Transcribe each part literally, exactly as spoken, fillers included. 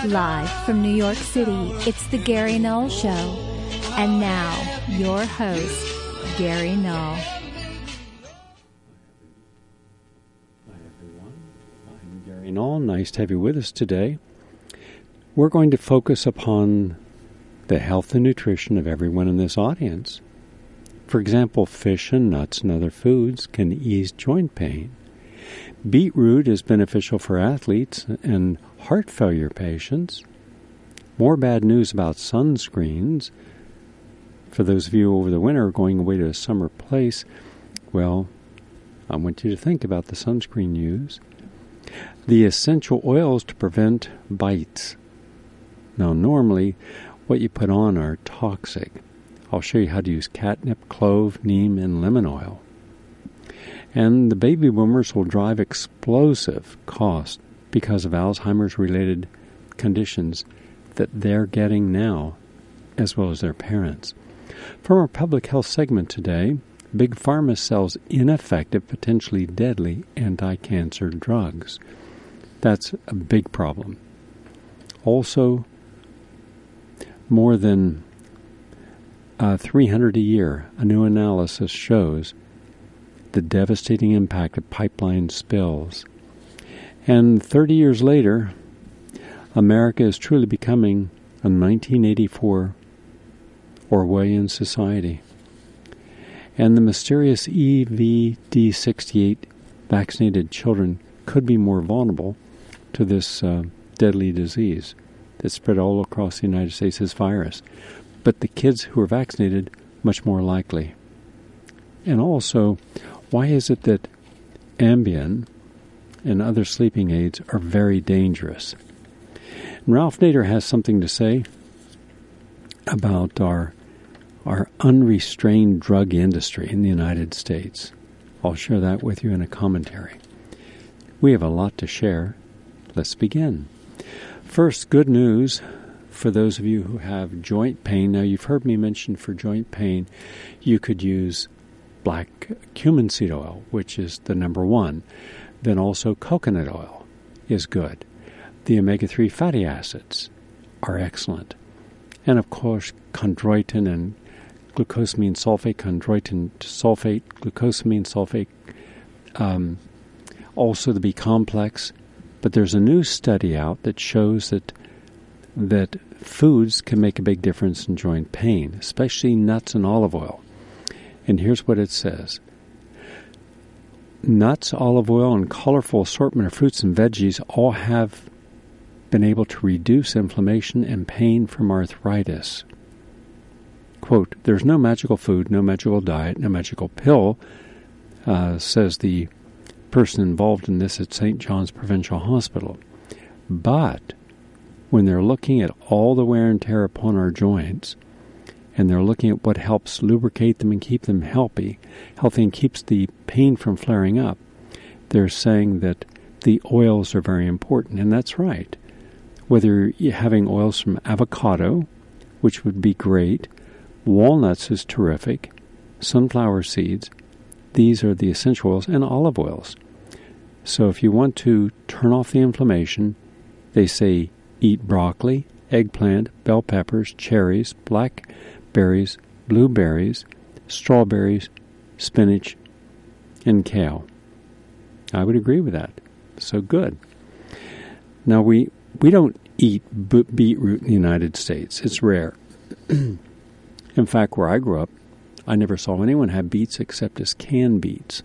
Live from New York City, it's the Gary Null Show. And now, your host, Gary Null. Hi, everyone. I'm Gary Null. Nice to have you with us today. We're going to focus upon the health and nutrition of everyone in this audience. For example, fish and nuts and other foods can ease joint pain. Beetroot is beneficial for athletes and heart failure patients. More bad news about sunscreens. For those of you over the winter going away to a summer place, well, I want you to think about the sunscreen use. The essential oils to prevent bites. Now, normally, what you put on are toxic. I'll show you how to use catnip, clove, neem, and lemon oil. And the baby boomers will drive explosive costs because of Alzheimer's-related conditions that they're getting now, as well as their parents. From our public health segment today, Big Pharma sells ineffective, potentially deadly anti-cancer drugs. That's a big problem. Also, more than uh, three hundred a year, a new analysis shows the devastating impact of pipeline spills. And thirty years later, America is truly becoming a nineteen eighty-four Orwellian society. And the mysterious E V D sixty-eight vaccinated children could be more vulnerable to this uh, deadly disease that spread all across the United States as virus. But the kids who are vaccinated, much more likely. And also, why is it that Ambien and other sleeping aids are very dangerous? And Ralph Nader has something to say about our our unrestrained drug industry in the United States. I'll share that with you in a commentary. We have a lot to share. Let's begin. First, good news for those of you who have joint pain. Now, you've heard me mention for joint pain, you could use black cumin seed oil, which is the number one. Then also coconut oil is good. The omega three fatty acids are excellent. And of course, chondroitin and glucosamine sulfate, chondroitin sulfate, glucosamine sulfate, um, also the B complex. But there's a new study out that shows that that foods can make a big difference in joint pain, especially nuts and olive oil. And here's what it says. Nuts, olive oil, and colorful assortment of fruits and veggies all have been able to reduce inflammation and pain from arthritis. Quote, there's no magical food, no magical diet, no magical pill, uh, says the person involved in this at Saint John's Provincial Hospital. But when they're looking at all the wear and tear upon our joints, and they're looking at what helps lubricate them and keep them healthy, healthy and keeps the pain from flaring up, they're saying that the oils are very important, and that's right. Whether you're having oils from avocado, which would be great, walnuts is terrific, sunflower seeds, these are the essential oils, and olive oils. So if you want to turn off the inflammation, they say eat broccoli, eggplant, bell peppers, cherries, blackberries, blueberries, strawberries, spinach, and kale. I would agree with that. So good. Now, we, we don't eat b- beetroot in the United States. It's rare. In fact, where I grew up, I never saw anyone have beets except as canned beets.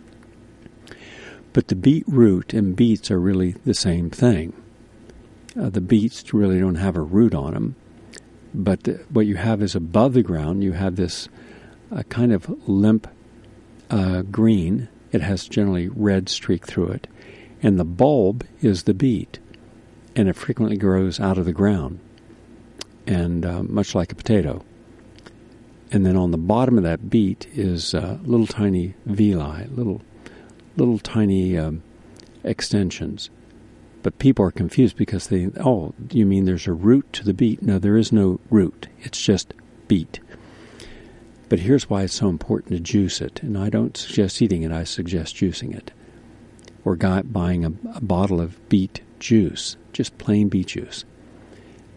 But the beetroot and beets are really the same thing. Uh, the beets really don't have a root on them. But the, what you have is above the ground, you have this uh, kind of limp uh, green. It has generally red streak through it. And the bulb is the beet. And it frequently grows out of the ground, and uh, much like a potato. And then on the bottom of that beet is uh, little tiny villi, little little tiny um, extensions. But people are confused because they, oh, you mean there's a root to the beet? No, there is no root. It's just beet. But here's why it's so important to juice it. And I don't suggest eating it. I suggest juicing it. Or buying a, a bottle of beet juice, just plain beet juice.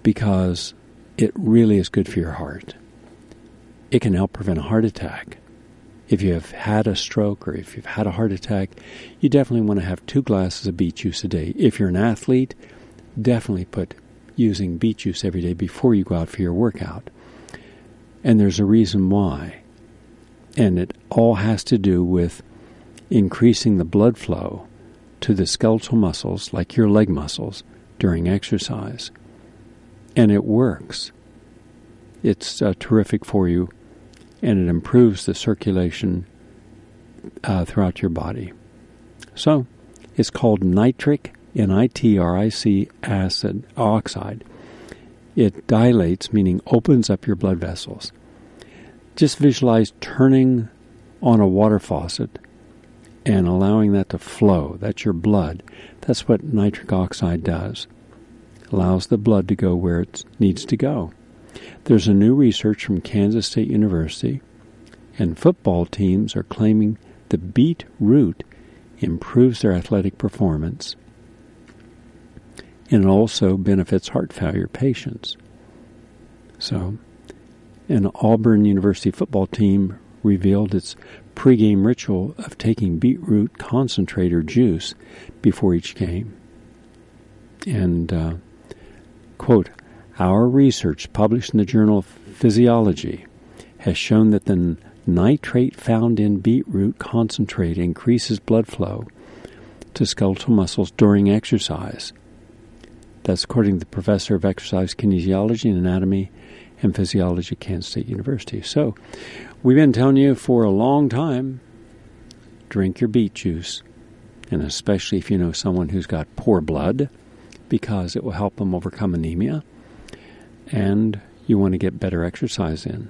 because it really is good for your heart. It can help prevent a heart attack. If you have had a stroke or if you've had a heart attack, you definitely want to have two glasses of beet juice a day. If you're an athlete, definitely put using beet juice every day before you go out for your workout. And there's a reason why. And it all has to do with increasing the blood flow to the skeletal muscles, like your leg muscles, during exercise. And it works. It's uh, terrific for you, and it improves the circulation uh, throughout your body. So, it's called nitric, N I T R I C acid oxide. It dilates, meaning opens up your blood vessels. Just visualize turning on a water faucet and allowing that to flow. That's your blood. That's what nitric oxide does. Allows the blood to go where it needs to go. There's a new research from Kansas State University, and football teams are claiming the beet root improves their athletic performance, and it also benefits heart failure patients. So, an Auburn University football team revealed its pregame ritual of taking beetroot concentrate or juice before each game. And, uh, quote, our research published in the Journal of Physiology has shown that the nitrate found in beetroot concentrate increases blood flow to skeletal muscles during exercise. That's according to the professor of exercise kinesiology and anatomy and physiology at Kansas State University. So, we've been telling you for a long time, drink your beet juice, and especially if you know someone who's got poor blood, because it will help them overcome anemia, and you want to get better exercise in.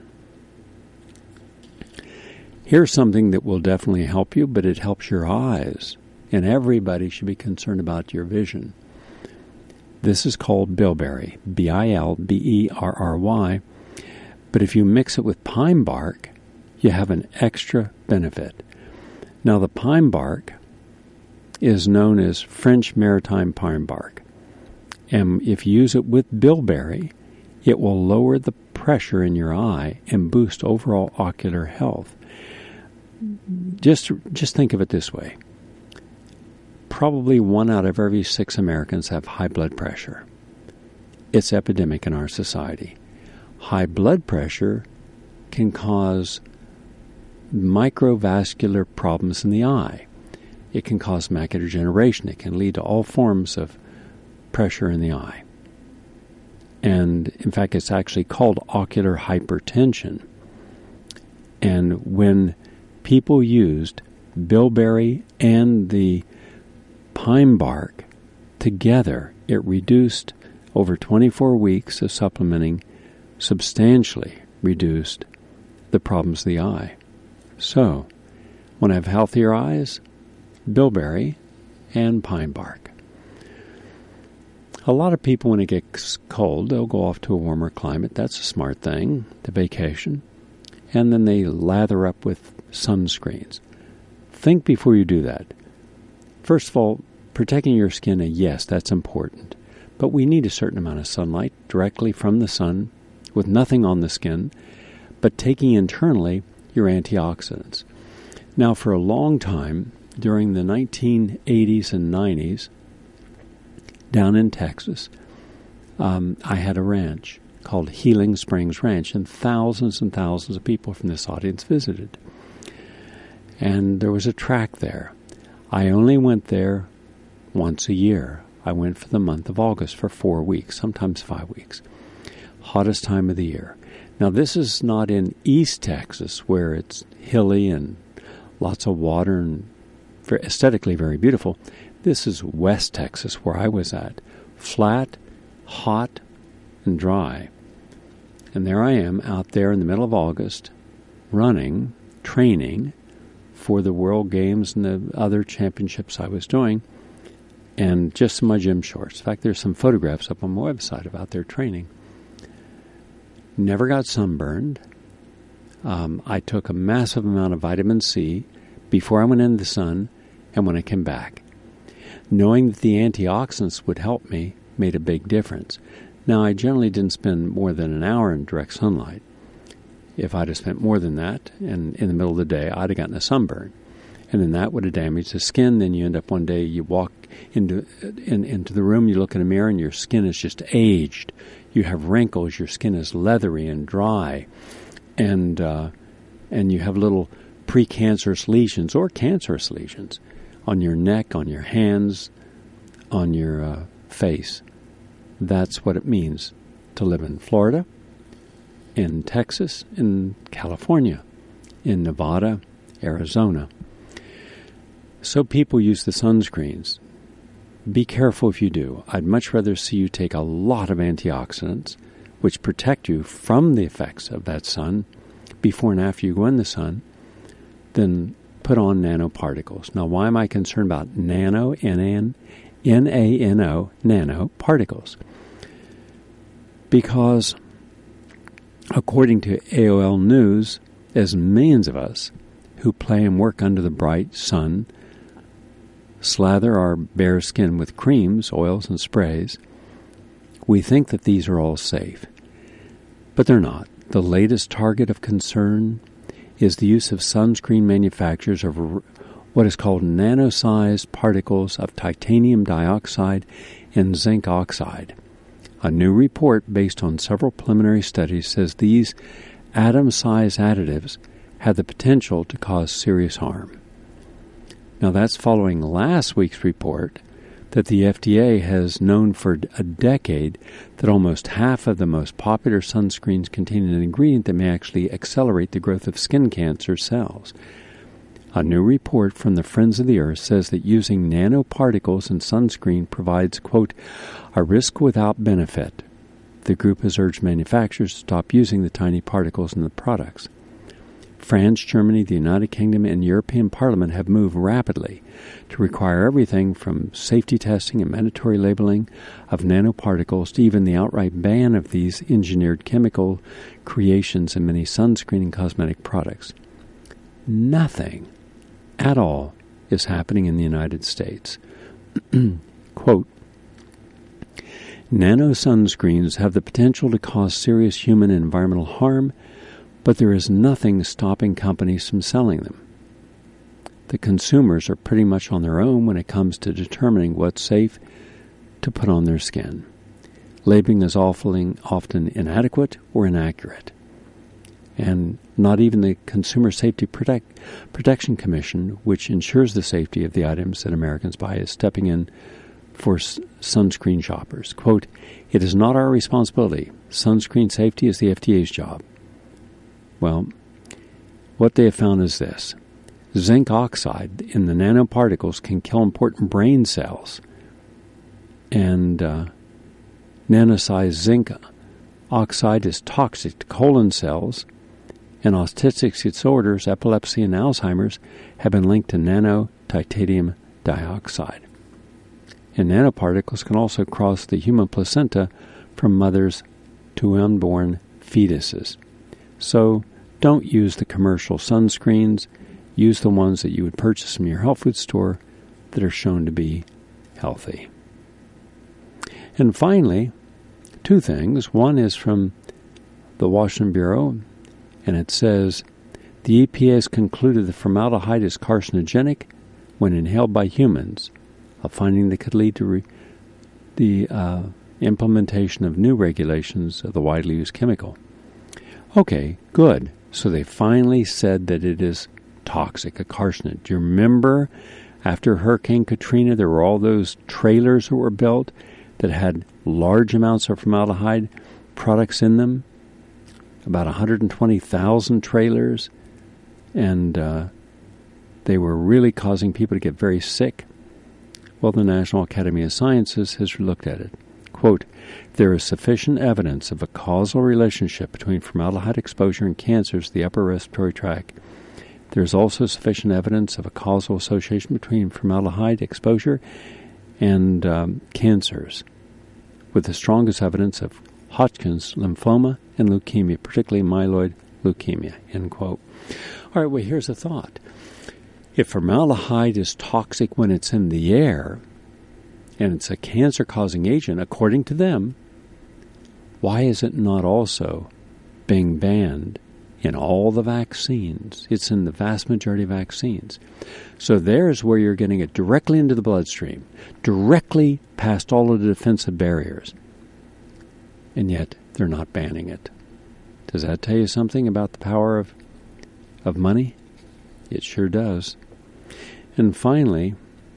Here's something that will definitely help you, but it helps your eyes, and everybody should be concerned about your vision. This is called bilberry, B I L B E R R Y, but if you mix it with pine bark, you have an extra benefit. Now, the pine bark is known as French maritime pine bark, and if you use it with bilberry, it will lower the pressure in your eye and boost overall ocular health. Just, just think of it this way. Probably one out of every six Americans have high blood pressure. It's epidemic in our society. High blood pressure can cause microvascular problems in the eye. It can cause macular degeneration. It can lead to all forms of pressure in the eye. And, in fact, it's actually called ocular hypertension. And when people used bilberry and the pine bark together, it reduced, over twenty-four weeks of supplementing, substantially reduced the problems of the eye. So, want to have healthier eyes? Bilberry and pine bark. A lot of people, when it gets cold, they'll go off to a warmer climate. That's a smart thing, to vacation. And then they lather up with sunscreens. Think before you do that. First of all, protecting your skin, yes, that's important. But we need a certain amount of sunlight directly from the sun with nothing on the skin, but taking internally your antioxidants. Now, for a long time, during the nineteen eighties and nineties, down in Texas, um, I had a ranch called Healing Springs Ranch, and thousands and thousands of people from this audience visited. And there was a track there. I only went there once a year. I went for the month of August for four weeks, sometimes five weeks. Hottest time of the year. Now, this is not in East Texas, where it's hilly and lots of water and aesthetically very beautiful. This is West Texas, where I was at. Flat, hot, and dry. And there I am out there in the middle of August, running, training for the World Games and the other championships I was doing, and just in my gym shorts. In fact, there's some photographs up on my website of out there training. Never got sunburned. Um, I took a massive amount of vitamin C before I went into the sun and when I came back. Knowing that the antioxidants would help me made a big difference. Now, I generally didn't spend more than an hour in direct sunlight. If I'd have spent more than that, and in the middle of the day, I'd have gotten a sunburn. And then that would have damaged the skin. Then you end up one day, you walk into in, into the room, you look in a mirror, and your skin is just aged. You have wrinkles, your skin is leathery and dry. And, uh, and you have little precancerous lesions or cancerous lesions on your neck, on your hands, on your uh, face. That's what it means to live in Florida, in Texas, in California, in Nevada, Arizona. So people use the sunscreens. Be careful if you do. I'd much rather see you take a lot of antioxidants, which protect you from the effects of that sun before and after you go in the sun, than put on nanoparticles. Now, why am I concerned about nano, N A N O, nanoparticles? Because, according to A O L News, as millions of us who play and work under the bright sun slather our bare skin with creams, oils, and sprays, we think that these are all safe. But they're not. The latest target of concern is the use of sunscreen manufacturers of what is called nano-sized particles of titanium dioxide and zinc oxide. A new report based on several preliminary studies says these atom-sized additives have the potential to cause serious harm. Now, that's following last week's report that the F D A has known for a decade that almost half of the most popular sunscreens contain an ingredient that may actually accelerate the growth of skin cancer cells. A new report from the Friends of the Earth says that using nanoparticles in sunscreen provides, quote, a risk without benefit. The group has urged manufacturers to stop using the tiny particles in the products. France, Germany, the United Kingdom, and European Parliament have moved rapidly to require everything from safety testing and mandatory labeling of nanoparticles to even the outright ban of these engineered chemical creations in many sunscreen and cosmetic products. Nothing at all is happening in the United States. Quote, nano sunscreens have the potential to cause serious human and environmental harm, but there is nothing stopping companies from selling them. The consumers are pretty much on their own when it comes to determining what's safe to put on their skin. Labeling is often, often inadequate or inaccurate. And not even the Consumer Safety Protect, Protection Commission, which ensures the safety of the items that Americans buy, is stepping in for s- sunscreen shoppers. Quote, it is not our responsibility. Sunscreen safety is the F D A's job. Well, what they have found is this. Zinc oxide in the nanoparticles can kill important brain cells. And uh, nano-sized zinc oxide is toxic to colon cells, and autistic disorders, epilepsy, and Alzheimer's have been linked to nano-titanium dioxide. And nanoparticles can also cross the human placenta from mothers to unborn fetuses. So don't use the commercial sunscreens. Use the ones that you would purchase from your health food store that are shown to be healthy. And finally, two things. One is from the Washington Bureau, and it says, the E P A has concluded that formaldehyde is carcinogenic when inhaled by humans, a finding that could lead to re- the uh, implementation of new regulations of the widely used chemical. Okay, good. So they finally said that it is toxic, a carcinogen. Do you remember after Hurricane Katrina, there were all those trailers that were built that had large amounts of formaldehyde products in them? About one hundred twenty thousand trailers. And uh, they were really causing people to get very sick. Well, the National Academy of Sciences has looked at it. Quote, there is sufficient evidence of a causal relationship between formaldehyde exposure and cancers of the upper respiratory tract. There is also sufficient evidence of a causal association between formaldehyde exposure and um, cancers, with the strongest evidence of Hodgkin's lymphoma and leukemia, particularly myeloid leukemia, end quote. All right, well, here's a thought. If formaldehyde is toxic when it's in the air, and it's a cancer-causing agent, according to them, Why is it not also being banned in all the vaccines? It's in the vast majority of vaccines. So there's where you're getting it directly into the bloodstream, directly past all of the defensive barriers. And yet they're not banning it. Does that tell you something about the power of, of money? It sure does. And finally,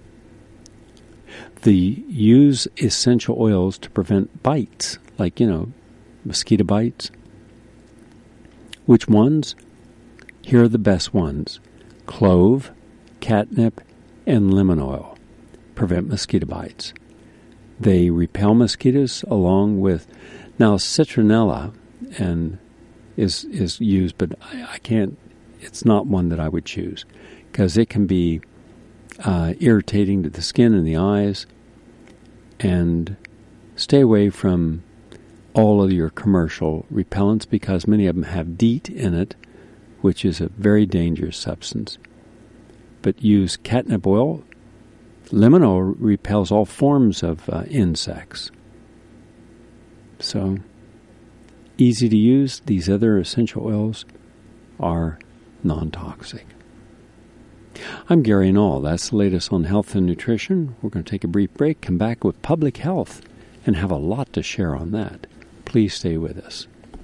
the use essential oils to prevent bites, like, you know, mosquito bites. Which ones? Here are the best ones. Clove, catnip, and lemon oil prevent mosquito bites. They repel mosquitoes along with, now citronella and is is used, but I, I can't, it's not one that I would choose because it can be uh, irritating to the skin and the eyes. And stay away from all of your commercial repellents because many of them have DEET in it, which is a very dangerous substance. But use catnip oil. Lemon oil repels all forms of uh, insects. So, easy to use. These other essential oils are non-toxic. I'm Gary Null. That's the latest on health and nutrition. We're going to take a brief break, come back with public health, and have a lot to share on that. Please stay with us.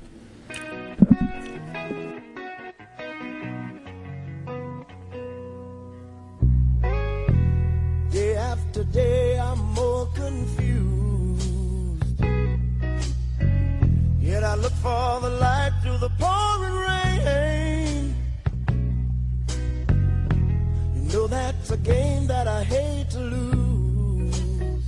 Day after day, I'm more confused. Yet I look for the light through the pouring rain. You know that's a game that I hate to lose.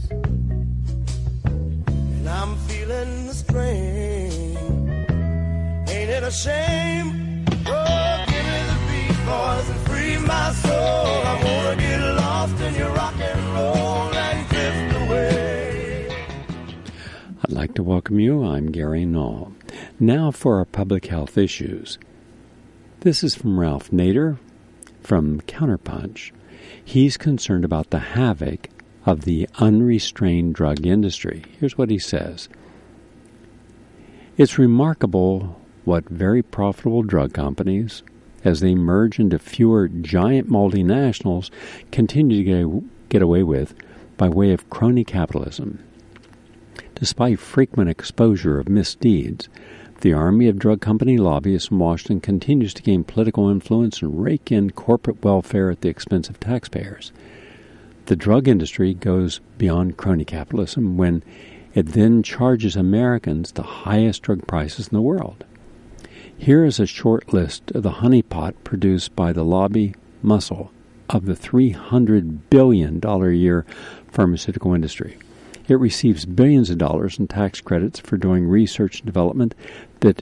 And I'm feeling the strain. Ain't it a shame? Oh, give me the beat, boys, and free my soul. I wanna get lost in your rock and roll and drift away. I'd like to welcome you. I'm Gary Null. Now for our public health issues. This is from Ralph Nader from Counterpunch. He's concerned about the havoc of the unrestrained drug industry. Here's what he says. It's remarkable what very profitable drug companies, as they merge into fewer giant multinationals, continue to get, get away with by way of crony capitalism. Despite frequent exposure of misdeeds, the army of drug company lobbyists in Washington continues to gain political influence and rake in corporate welfare at the expense of taxpayers. The drug industry goes beyond crony capitalism when it then charges Americans the highest drug prices in the world. Here is a short list of the honeypot produced by the lobby muscle of the three hundred billion dollars a year pharmaceutical industry. It receives billions of dollars in tax credits for doing research and development that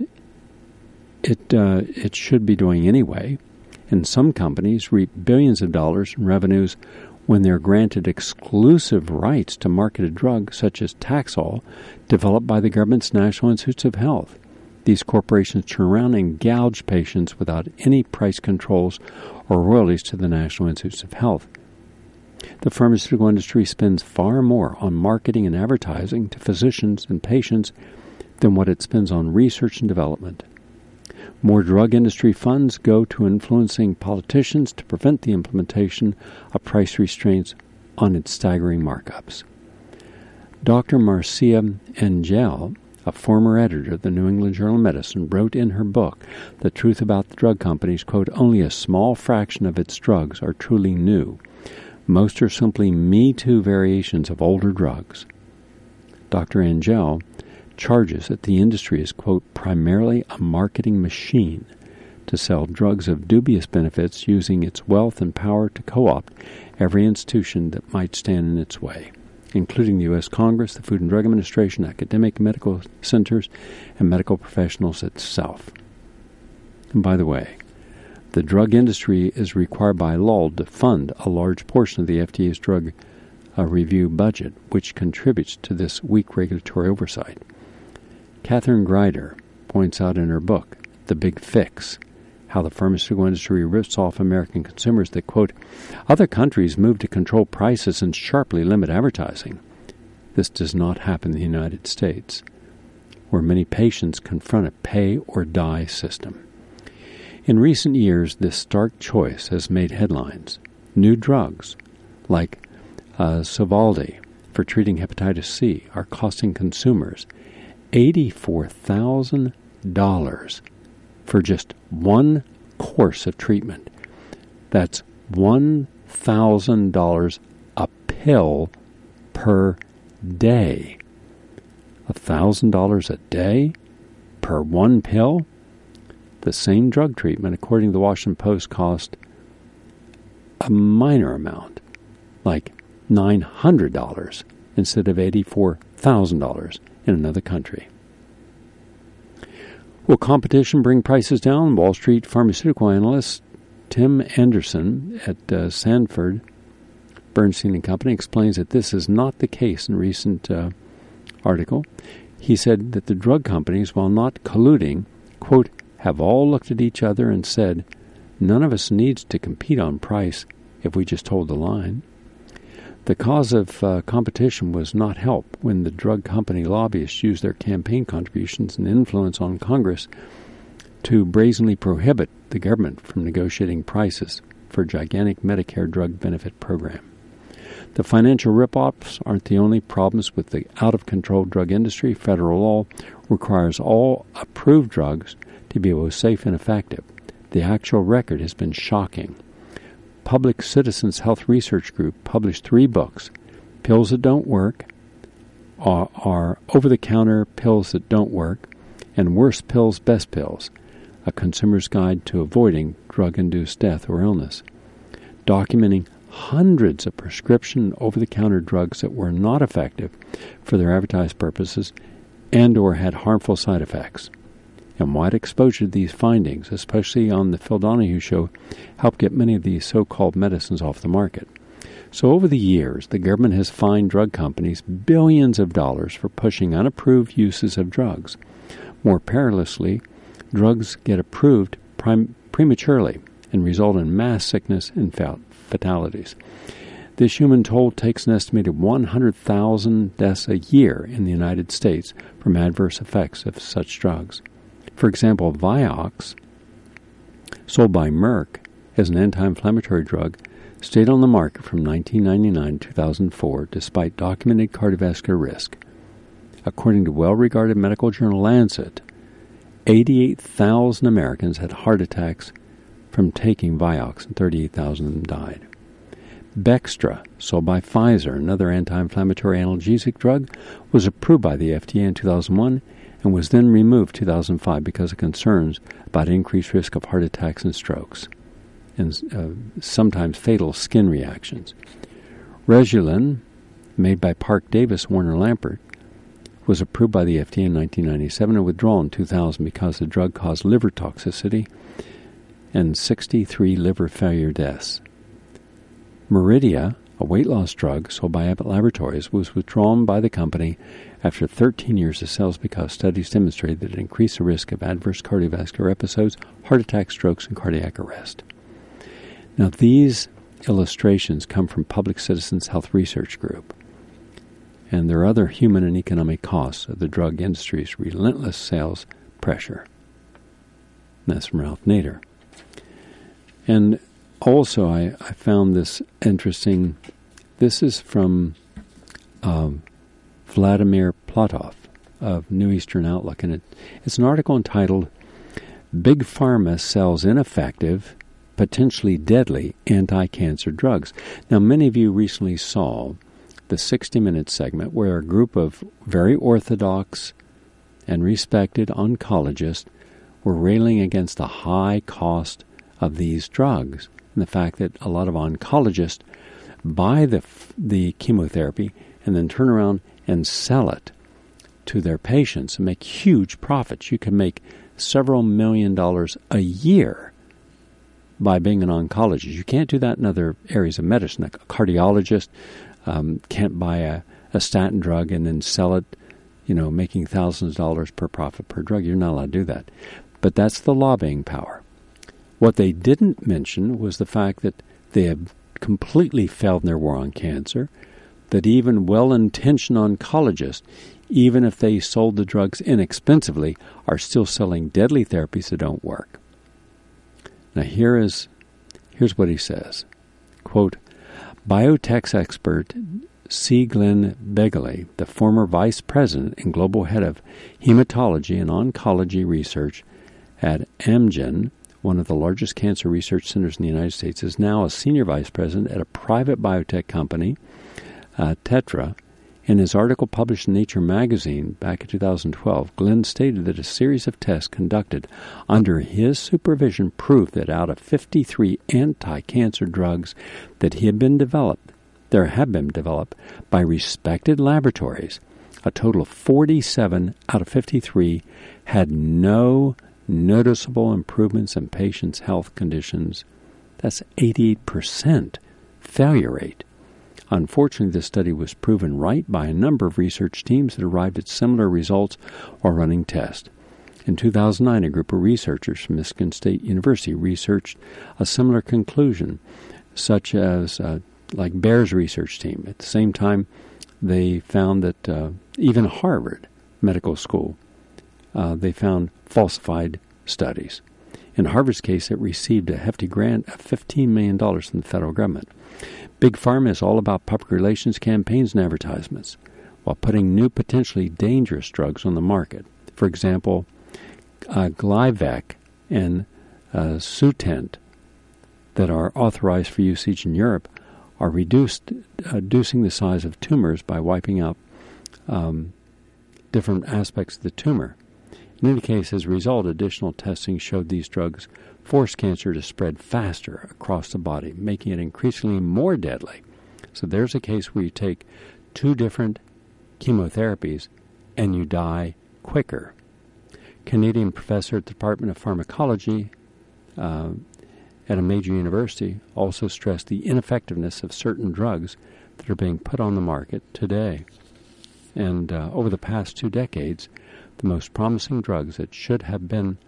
it uh, it should be doing anyway. And some companies reap billions of dollars in revenues when they're granted exclusive rights to market a drug such as Taxol, developed by the government's National Institutes of Health. These corporations turn around and gouge patients without any price controls or royalties to the National Institutes of Health. The pharmaceutical industry spends far more on marketing and advertising to physicians and patients than what it spends on research and development. More drug industry funds go to influencing politicians to prevent the implementation of price restraints on its staggering markups. Doctor Marcia Angel, a former editor of the New England Journal of Medicine, wrote in her book, The Truth About the Drug Companies, quote, only a small fraction of its drugs are truly new. Most are simply Me Too variations of older drugs. Doctor Angel charges that the industry is, quote, primarily a marketing machine to sell drugs of dubious benefits using its wealth and power to co-opt every institution that might stand in its way, including the U S Congress, the Food and Drug Administration, academic medical centers, and medical professionals itself. And by the way, the drug industry is required by law to fund a large portion of the F D A's drug uh, review budget, which contributes to this weak regulatory oversight. Catherine Greider points out in her book, The Big Fix, how the pharmaceutical industry rips off American consumers that, quote, other countries move to control prices and sharply limit advertising. This does not happen in the United States. where many patients confront a pay-or-die system. In recent years, this stark choice has made headlines. New drugs, like uh, Sovaldi for treating hepatitis C, are costing consumers eighty-four thousand dollars for just one course of treatment. That's one thousand dollars a pill per day. one thousand dollars a day per one pill? The same drug treatment, according to the Washington Post, cost a minor amount, like nine hundred dollars instead of eighty-four thousand dollars in another country. Will competition bring prices down? Wall Street pharmaceutical analyst Tim Anderson at uh, Sanford Bernstein and Company explains that this is not the case in a recent uh, article. He said that the drug companies, while not colluding, quote, have all looked at each other and said, none of us needs to compete on price if we just hold the line. The cause of uh, competition was not help when the drug company lobbyists used their campaign contributions and influence on Congress to brazenly prohibit the government from negotiating prices for a gigantic Medicare drug benefit program. The financial rip-offs aren't the only problems with the out-of-control drug industry. Federal law requires all approved drugs to be both safe and effective. The actual record has been shocking. Public Citizens Health Research Group published three books, Pills That Don't Work, are, are Over-the-Counter Pills That Don't Work, and Worst Pills, Best Pills, a consumer's guide to avoiding drug-induced death or illness, documenting hundreds of prescription over-the-counter drugs that were not effective for their advertised purposes and or had harmful side effects. And wide exposure to these findings, especially on the Phil Donahue Show, helped get many of these so-called medicines off the market. So over the years, the government has fined drug companies billions of dollars for pushing unapproved uses of drugs. More perilously, drugs get approved prim- prematurely and result in mass sickness and fat- fatalities. This human toll takes an estimated one hundred thousand deaths a year in the United States from adverse effects of such drugs. For example, Vioxx, sold by Merck as an anti-inflammatory drug, stayed on the market from nineteen ninety-nine to two thousand four despite documented cardiovascular risk. According to well-regarded medical journal Lancet, eighty-eight thousand Americans had heart attacks from taking Vioxx, and thirty-eight thousand of them died. Bextra, sold by Pfizer, another anti-inflammatory analgesic drug, was approved by the F D A in two thousand one and was then removed in two thousand five because of concerns about increased risk of heart attacks and strokes, and uh, sometimes fatal skin reactions. Regulin, made by Park Davis Warner Lambert, was approved by the F D A in nineteen ninety-seven and withdrawn in two thousand because the drug caused liver toxicity and sixty-three liver failure deaths. Meridia, a weight loss drug sold by Abbott Laboratories, was withdrawn by the company after thirteen years of sales because studies demonstrated that it increased the risk of adverse cardiovascular episodes, heart attacks, strokes, and cardiac arrest. Now, these illustrations come from Public Citizens Health Research Group, and there are other human and economic costs of the drug industry's relentless sales pressure. And that's from Ralph Nader. And also, I, I found this interesting. This is from um, Vladimir Platov of New Eastern Outlook, and it, it's an article entitled, Big Pharma Sells Ineffective, Potentially Deadly Anti-Cancer Drugs. Now, many of you recently saw the sixty minute segment where a group of very orthodox and respected oncologists were railing against the high cost of these drugs and the fact that a lot of oncologists buy the the chemotherapy and then turn around and sell it to their patients and make huge profits. You can make several million dollars a year by being an oncologist. You can't do that in other areas of medicine. A cardiologist um, can't buy a, a statin drug and then sell it, you know, making thousands of dollars per profit per drug. You're not allowed to do that. But that's the lobbying power. What they didn't mention was the fact that they have completely failed in their war on cancer. that even well-intentioned oncologists, even if they sold the drugs inexpensively, are still selling deadly therapies that don't work. Now here is here's what he says. Quote, biotech expert C. Glenn Begley, the former vice president and global head of hematology and oncology research at Amgen, one of the largest cancer research centers in the United States, is now a senior vice president at a private biotech company, uh, Tetra. In his article published in Nature magazine back in two thousand twelve, Glenn stated that a series of tests conducted under his supervision proved that out of fifty-three anti-cancer drugs that he had been developed, there have been developed by respected laboratories, a total of forty-seven out of fifty-three had no noticeable improvements in patients' health conditions. That's eighty-eight percent failure rate. Unfortunately, this study was proven right by a number of research teams that arrived at similar results while running tests. In two thousand nine, a group of researchers from Michigan State University researched a similar conclusion, such as uh, like Baer's research team. At the same time, they found that uh, even Harvard Medical School, uh, they found falsified studies. In Harvard's case, it received a hefty grant of fifteen million dollars from the federal government. Big Pharma is all about public relations campaigns and advertisements, while putting new potentially dangerous drugs on the market. For example, uh, Glyvac and uh, Sutent that are authorized for usage in Europe are reduced, uh, reducing the size of tumors by wiping out um, different aspects of the tumor. In any case, as a result, additional testing showed these drugs force cancer to spread faster across the body, making it increasingly more deadly. So there's a case where you take two different chemotherapies and you die quicker. Canadian professor at the Department of Pharmacology uh, at a major university also stressed the ineffectiveness of certain drugs that are being put on the market today. And uh, over the past two decades, the most promising drugs that should have been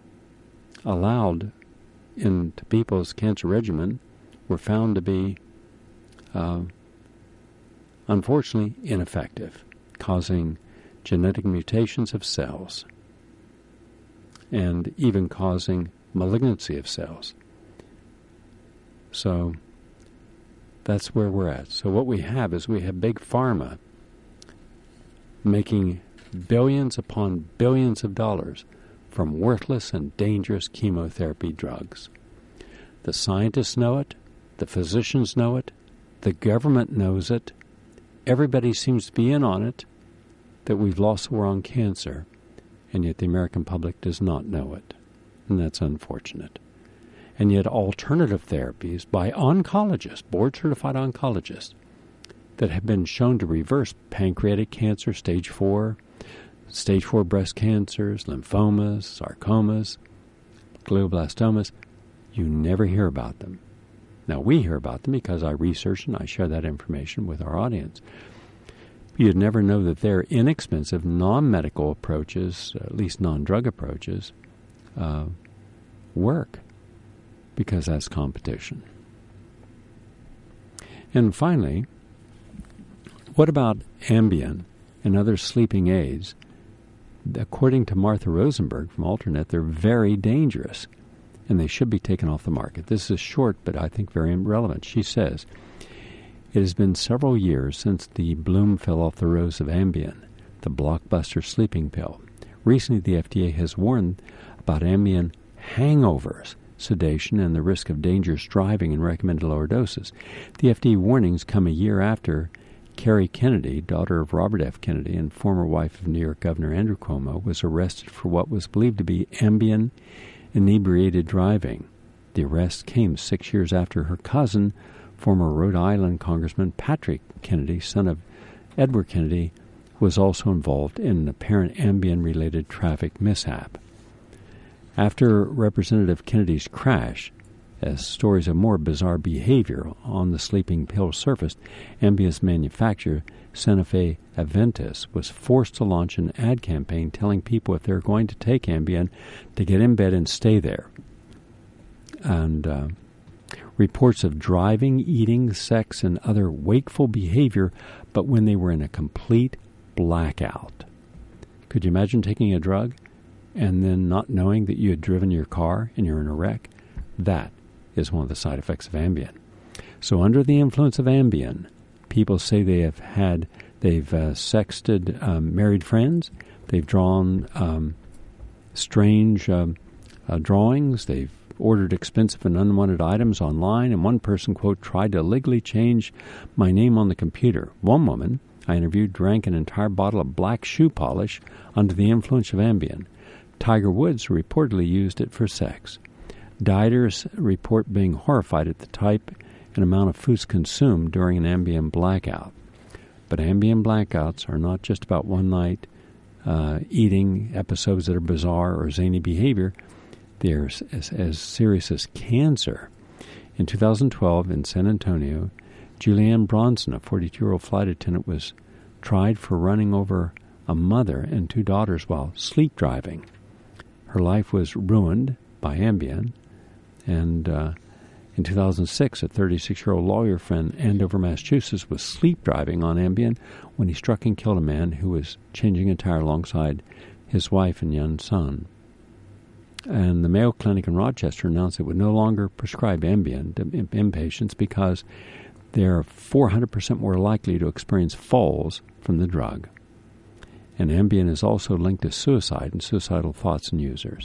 allowed into people's cancer regimen were found to be, uh, unfortunately, ineffective, causing genetic mutations of cells and even causing malignancy of cells. So that's where we're at. So what we have is we have Big Pharma making billions upon billions of dollars from worthless and dangerous chemotherapy drugs. The scientists know it, the physicians know it, the government knows it, everybody seems to be in on it, that we've lost the war on cancer, and yet the American public does not know it, and that's unfortunate. And yet alternative therapies by oncologists, board-certified oncologists, that have been shown to reverse pancreatic cancer, stage four, stage four breast cancers, lymphomas, sarcomas, glioblastomas, you never hear about them. Now, we hear about them because I research and I share that information with our audience. You'd never know that they're inexpensive, non-medical approaches, at least non-drug approaches, uh, work, because that's competition. And finally, what about Ambien and other sleeping aids? According to Martha Rosenberg from Alternet, they're very dangerous, and they should be taken off the market. This is short, but I think very relevant. She says, it has been several years since the bloom fell off the rose of Ambien, the blockbuster sleeping pill. Recently, the F D A has warned about Ambien hangovers, sedation, and the risk of dangerous driving and recommended lower doses. The F D A warnings come a year after Kerry Kennedy, daughter of Robert F. Kennedy and former wife of New York Governor Andrew Cuomo, was arrested for what was believed to be Ambien inebriated driving. The arrest came six years after her cousin, former Rhode Island Congressman Patrick Kennedy, son of Edward Kennedy, was also involved in an apparent Ambien-related traffic mishap. After Representative Kennedy's crash, as stories of more bizarre behavior on the sleeping pill surfaced, Ambien's manufacturer, Sanofi Aventis, was forced to launch an ad campaign telling people if they're going to take Ambien to get in bed and stay there. And uh, reports of driving, eating, sex, and other wakeful behavior, but when they were in a complete blackout. Could you imagine taking a drug and then not knowing that you had driven your car and you're in a wreck? That is one of the side effects of Ambien. So under the influence of Ambien, people say they have had, they've uh, sexted um, married friends, they've drawn um, strange um, uh, drawings, they've ordered expensive and unwanted items online, and one person, quote, tried to illegally change my name on the computer. One woman I interviewed drank an entire bottle of black shoe polish under the influence of Ambien. Tiger Woods reportedly used it for sex. Dieters report being horrified at the type and amount of foods consumed during an Ambien blackout. But Ambien blackouts are not just about one-night uh, eating episodes that are bizarre or zany behavior. They're as, as serious as cancer. In two thousand twelve, in San Antonio, Julianne Bronson, a forty-two-year-old flight attendant, was tried for running over a mother and two daughters while sleep driving. Her life was ruined by Ambien, and uh, in two thousand six, a thirty-six-year-old lawyer friend in Andover, Massachusetts, was sleep driving on Ambien when he struck and killed a man who was changing a tire alongside his wife and young son. And the Mayo Clinic in Rochester announced it would no longer prescribe Ambien to inpatients because they're four hundred percent more likely to experience falls from the drug. And Ambien is also linked to suicide and suicidal thoughts in users.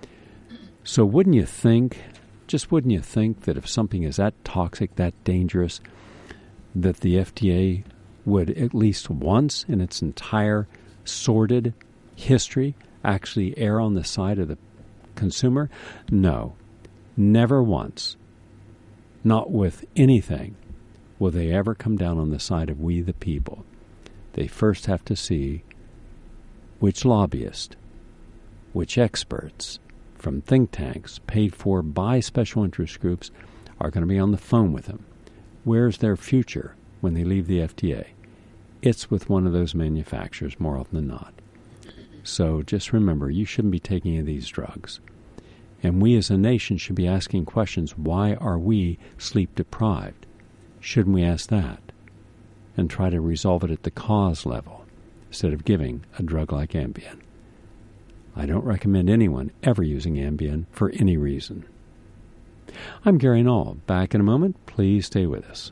So wouldn't you think, just wouldn't you think that if something is that toxic, that dangerous, that the F D A would at least once in its entire sordid history actually err on the side of the consumer? No, never once, not with anything, will they ever come down on the side of we the people. They first have to see which lobbyists, which experts from think tanks paid for by special interest groups are going to be on the phone with them. Where's their future when they leave the F D A? It's with one of those manufacturers more often than not. So just remember, you shouldn't be taking any of these drugs. And we as a nation should be asking questions, why are we sleep deprived? Shouldn't we ask that? And try to resolve it at the cause level instead of giving a drug like Ambien. I don't recommend anyone ever using Ambien for any reason. I'm Gary Null. Back in a moment. Please stay with us.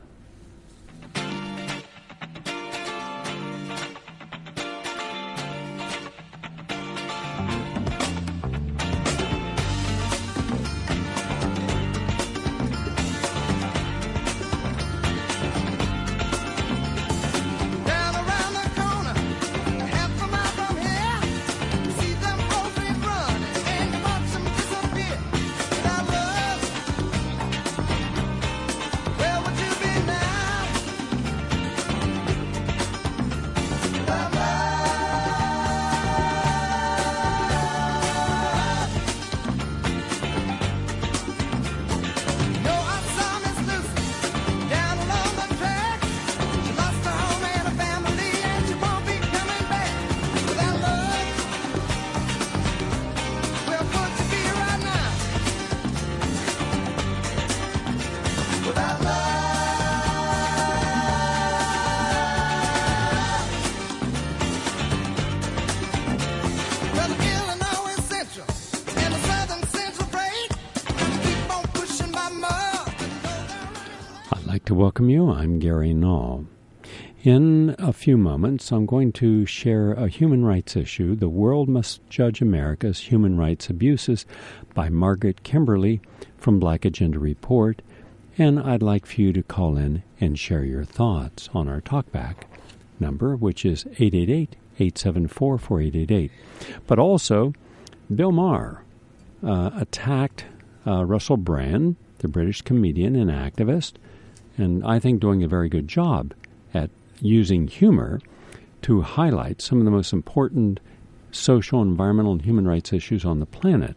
To welcome you. I'm Gary Null. In a few moments, I'm going to share a human rights issue, The World Must Judge America's Human Rights Abuses, by Margaret Kimberly from Black Agenda Report, and I'd like for you to call in and share your thoughts on our talkback number, which is eight eight eight, eight seven four, four eight eight eight. But also, Bill Maher uh, attacked uh, Russell Brand, the British comedian and activist, and I think doing a very good job at using humor to highlight some of the most important social, environmental, and human rights issues on the planet.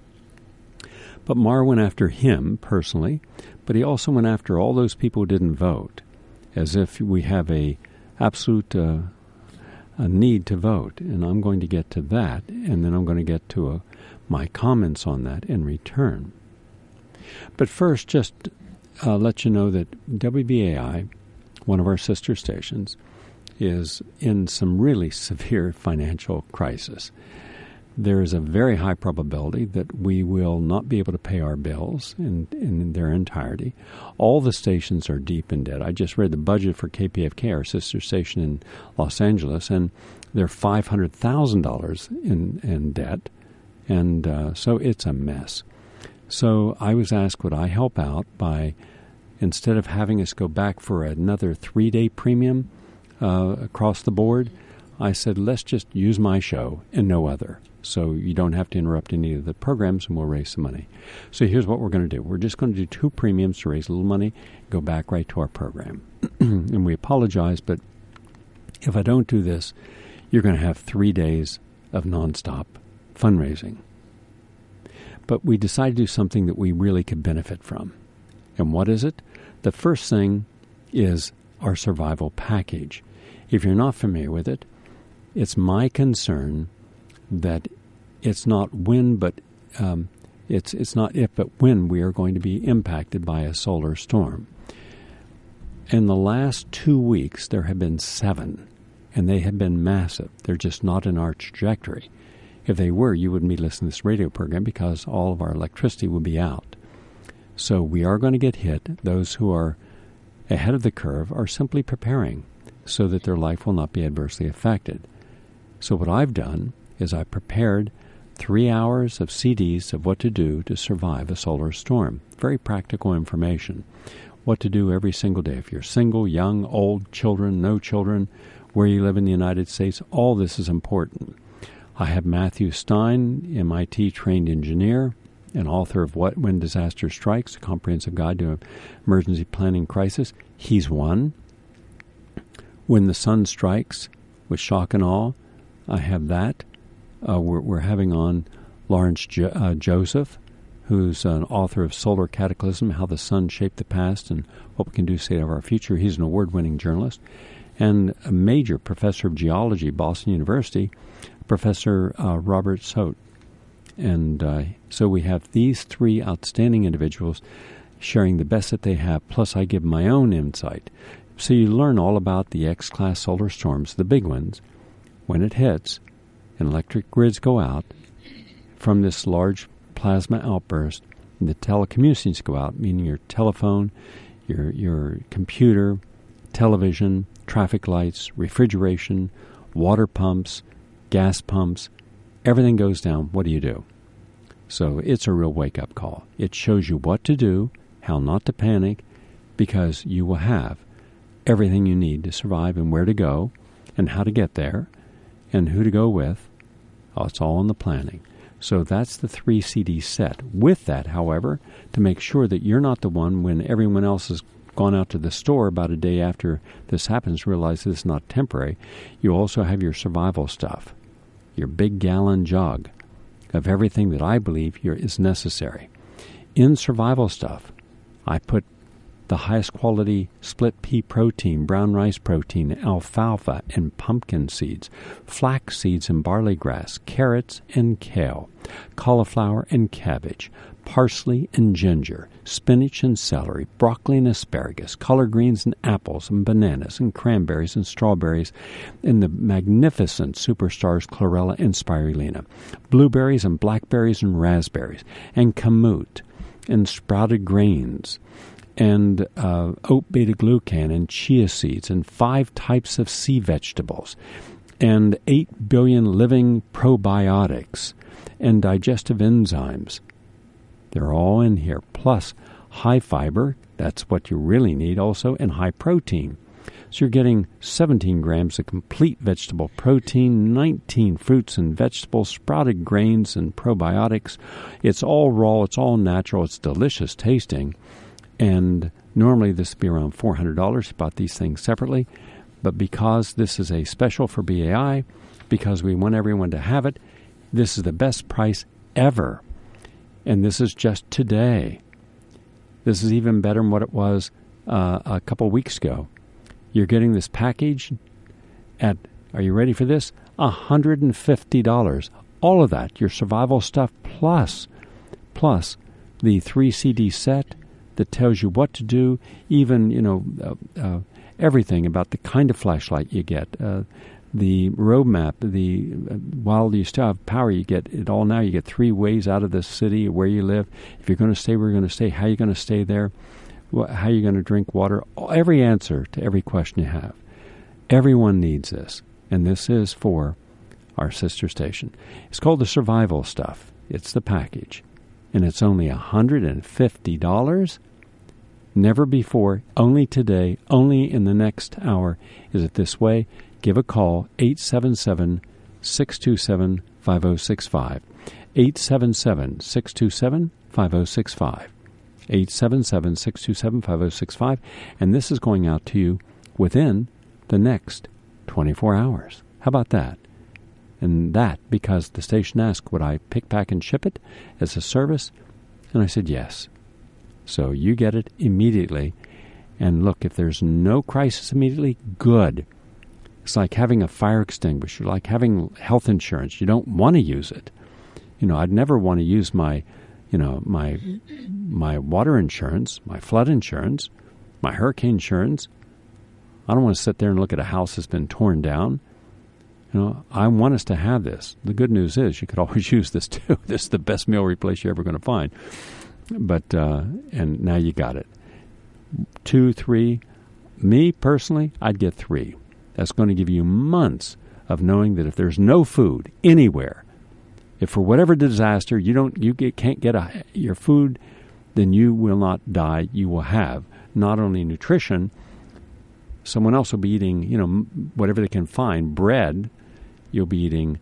But Maher went after him personally, but he also went after all those people who didn't vote, as if we have a absolute uh, a need to vote. And I'm going to get to that, and then I'm going to get to a, my comments on that in return. But first, just uh, let you know that W B A I, one of our sister stations, is in some really severe financial crisis. There is a very high probability that we will not be able to pay our bills in, in their entirety. All the stations are deep in debt. I just read the budget for K P F K, our sister station in Los Angeles, and they're five hundred thousand dollars in, in debt. And uh, so it's a mess. So I was asked, would I help out by, instead of having us go back for another three-day premium uh, across the board, I said, let's just use my show and no other. So you don't have to interrupt any of the programs, and we'll raise some money. So here's what we're going to do. We're just going to do two premiums to raise a little money, go back right to our program. And we apologize, but if I don't do this, you're going to have three days of nonstop fundraising. But we decided to do something that we really could benefit from. And what is it? The first thing is our survival package. If you're not familiar with it, it's my concern that it's not when, but um, it's it's not if, but when we are going to be impacted by a solar storm. In the last two weeks, there have been seven, and they have been massive. They're just not in our trajectory. If they were, you wouldn't be listening to this radio program because all of our electricity would be out. So we are going to get hit. Those who are ahead of the curve are simply preparing so that their life will not be adversely affected. So what I've done is I prepared three hours of C Ds of what to do to survive a solar storm. Very practical information. What to do every single day. If you're single, young, old, children, no children, where you live in the United States, all this is important. I have Matthew Stein, M I T-trained engineer and author of What When Disaster Strikes, a comprehensive guide to emergency planning crisis. He's one. When the Sun Strikes, with shock and awe, I have that. Uh, we're, we're having on Lawrence jo- uh, Joseph, who's an author of Solar Cataclysm, How the Sun Shaped the Past and What We Can Do to Save Our Future. He's an award-winning journalist. And a major professor of geology, Boston University, Professor uh, Robert Sote. And uh, so we have these three outstanding individuals sharing the best that they have, plus I give my own insight. So you learn all about the X-class solar storms, the big ones, when it hits and electric grids go out from this large plasma outburst, and the telecommunications go out, meaning your telephone, your your computer, television, traffic lights, refrigeration, water pumps, gas pumps, everything goes down. What do you do? So it's a real wake-up call. It shows you what to do, how not to panic, because you will have everything you need to survive and where to go and how to get there and who to go with. Oh, it's all in the planning. So that's the three C D set. With that, however, to make sure that you're not the one when everyone else has gone out to the store about a day after this happens, realize this is not temporary, you also have your survival stuff, your big gallon jug of everything that I believe here is necessary. In survival stuff, I put the highest quality split pea protein, brown rice protein, alfalfa and pumpkin seeds, flax seeds and barley grass, carrots and kale, cauliflower and cabbage, parsley and ginger, spinach and celery, broccoli and asparagus, collard greens and apples and bananas and cranberries and strawberries, and the magnificent superstars chlorella and spirulina, blueberries and blackberries and raspberries, and kamut and sprouted grains, and uh, oat beta-glucan and chia seeds, and five types of sea vegetables, and eight billion living probiotics and digestive enzymes. They're all in here, plus high fiber, that's what you really need also, and high protein. So you're getting seventeen grams of complete vegetable protein, nineteen fruits and vegetables, sprouted grains and probiotics. It's all raw, it's all natural, it's delicious tasting. And normally this would be around four hundred dollars. Bought these things separately. But because this is a special for B A I, because we want everyone to have it, this is the best price ever. And this is just today. This is even better than what it was uh, a couple weeks ago. You're getting this package at, are you ready for this? one hundred fifty dollars. All of that, your survival stuff, plus, plus the three C D set, that tells you what to do, even, you know, uh, uh, everything about the kind of flashlight you get, uh, the road map, the uh, while you still have power, you get it all now. You get three ways out of the city, where you live, if you're going to stay, where you're going to stay, how you're going to stay there, wh- how you're going to drink water, every answer to every question you have. Everyone needs this, and this is for our sister station. It's called the Survival Stuff. It's the package, and it's only one hundred fifty dollars. Never before, only today, only in the next hour is it this way. Give a call, eight seven seven, six two seven, five zero six five. eight seven seven, six two seven, five zero six five. eight seven seven, six two seven, five zero six five. And this is going out to you within the next twenty-four hours. How about that? And that because the station asked, would I pick, pack, and ship it as a service? And I said yes. So you get it immediately. And look, if there's no crisis immediately, good. It's like having a fire extinguisher, like having health insurance. You don't want to use it. You know, I'd never want to use my, you know, my my water insurance, my flood insurance, my hurricane insurance. I don't want to sit there and look at a house that's been torn down. You know, I want us to have this. The good news is you could always use this too. This is the best meal replace you're ever going to find. But, uh, and now you got it. Two, three. Me, personally, I'd get three. That's going to give you months of knowing that if there's no food anywhere, if for whatever disaster you don't, you get, can't get a, your food, then you will not die. You will have not only nutrition, someone else will be eating, you know, whatever they can find, bread. You'll be eating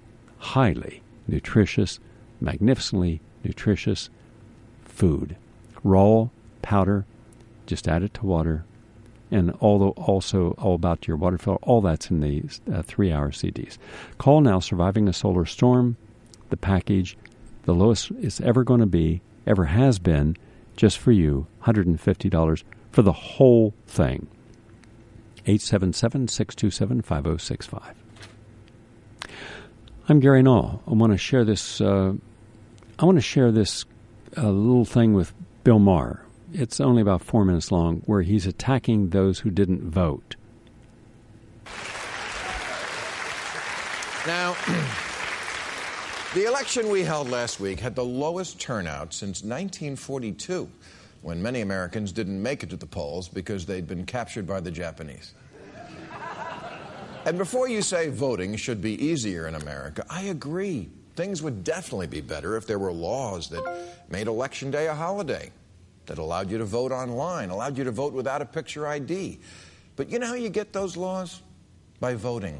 highly nutritious, magnificently nutritious food. Raw, powder, just add it to water. And although also all about your water filter, all that's in the uh, three-hour C Ds. Call now, Surviving a Solar Storm, the package, the lowest it's ever going to be, ever has been, just for you, one hundred fifty dollars for the whole thing. eight seven seven, six two seven, five zero six five. I'm Gary Null. I want to share this. Uh, I want to share this uh, little thing with Bill Maher. It's only about four minutes long, where he's attacking those who didn't vote. Now, the election we held last week had the lowest turnout since nineteen forty-two, when many Americans didn't make it to the polls because they'd been captured by the Japanese. And before you say voting should be easier in America, I agree. Things would definitely be better if there were laws that made Election Day a holiday, that allowed you to vote online, allowed you to vote without a picture I D. But you know how you get those laws? By voting.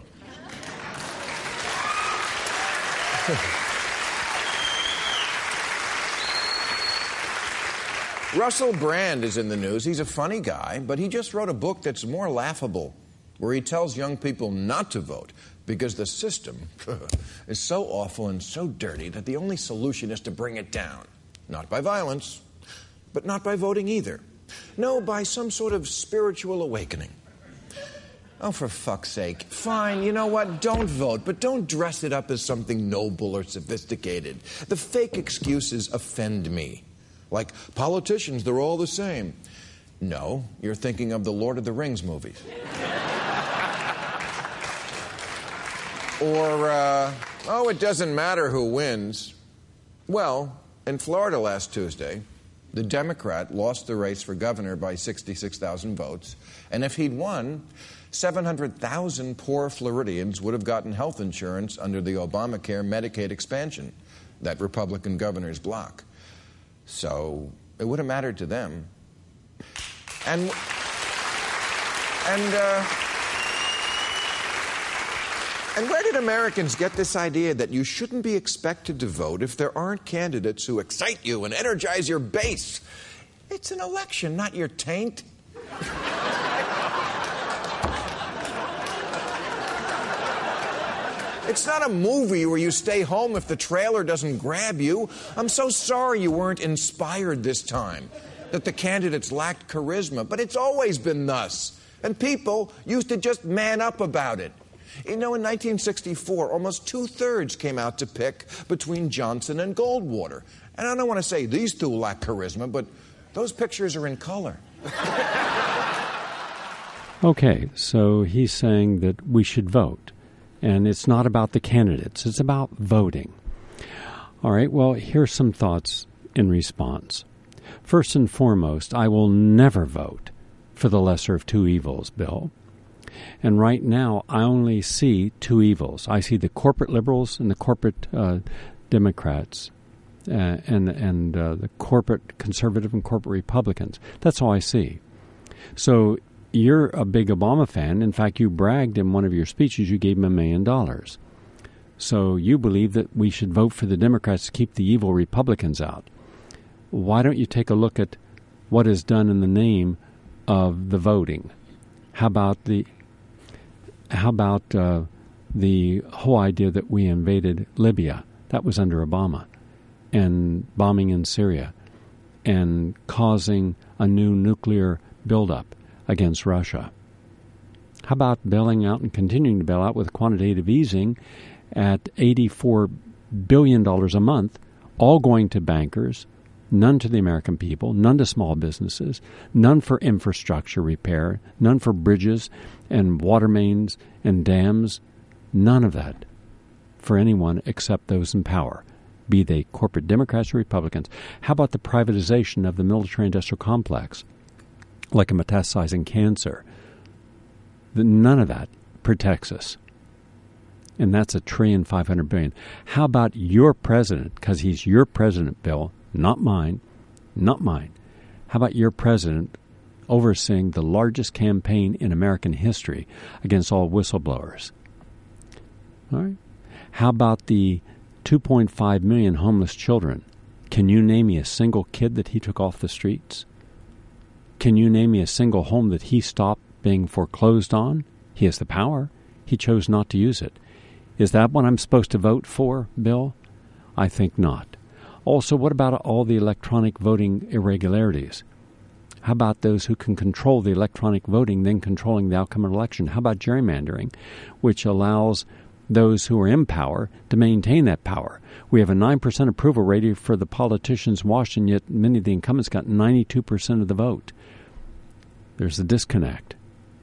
Russell Brand is in the news. He's a funny guy, but he just wrote a book that's more laughable, where he tells young people not to vote because the system is so awful and so dirty that the only solution is to bring it down. Not by violence, but not by voting either. No, by some sort of spiritual awakening. Oh, for fuck's sake. Fine, you know what? Don't vote, but don't dress it up as something noble or sophisticated. The fake excuses offend me. Like, politicians, they're all the same. No, you're thinking of the Lord of the Rings movies. Or, uh, oh, it doesn't matter who wins. Well, in Florida last Tuesday, the Democrat lost the race for governor by sixty-six thousand votes. And if he'd won, seven hundred thousand poor Floridians would have gotten health insurance under the Obamacare Medicaid expansion that Republican governors block. So it would have mattered to them. And, and, uh, and where did Americans get this idea that you shouldn't be expected to vote if there aren't candidates who excite you and energize your base? It's an election, not your taint. It's not a movie where you stay home if the trailer doesn't grab you. I'm so sorry you weren't inspired this time, that the candidates lacked charisma, but it's always been thus. And people used to just man up about it. You know, in nineteen sixty-four, almost two-thirds came out to pick between Johnson and Goldwater. And I don't want to say these two lack charisma, but Those pictures are in color. Okay, so he's saying that we should vote. And it's not about the candidates. It's about voting. All right, well, here's some thoughts in response. First and foremost, I will never vote for the lesser of two evils bill. And right now, I only see two evils. I see the corporate liberals and the corporate uh, Democrats uh, and, and uh, the corporate conservative and corporate Republicans. That's all I see. So you're a big Obama fan. In fact, you bragged in one of your speeches you gave him a million dollars. So you believe that we should vote for the Democrats to keep the evil Republicans out. Why don't you take a look at what is done in the name of the voting? How about the how about uh, the whole idea that we invaded Libya? That was under Obama, and bombing in Syria, and causing a new nuclear buildup against Russia. How about bailing out and continuing to bail out with quantitative easing at eighty-four billion dollars a month, all going to bankers, none to the American people, none to small businesses, none for infrastructure repair, none for bridges and water mains and dams, none of that for anyone except those in power, be they corporate Democrats or Republicans. How about the privatization of the military-industrial complex, like a metastasizing cancer? The, none of that protects us. And that's a trillion five hundred billion. How about your president, because he's your president, Bill, not mine, not mine. How about your president overseeing the largest campaign in American history against all whistleblowers? All right. How about the two point five million homeless children? Can you name me a single kid that he took off the streets? Can you name me a single home that he stopped being foreclosed on? He has the power. He chose not to use it. Is that what I'm supposed to vote for, Bill? I think not. Also, what about all the electronic voting irregularities? How about those who can control the electronic voting, then controlling the outcome of an election? How about gerrymandering, which allows those who are in power to maintain that power? We have a nine percent approval rating for the politicians in Washington, yet many of the incumbents got ninety-two percent of the vote. There's a disconnect.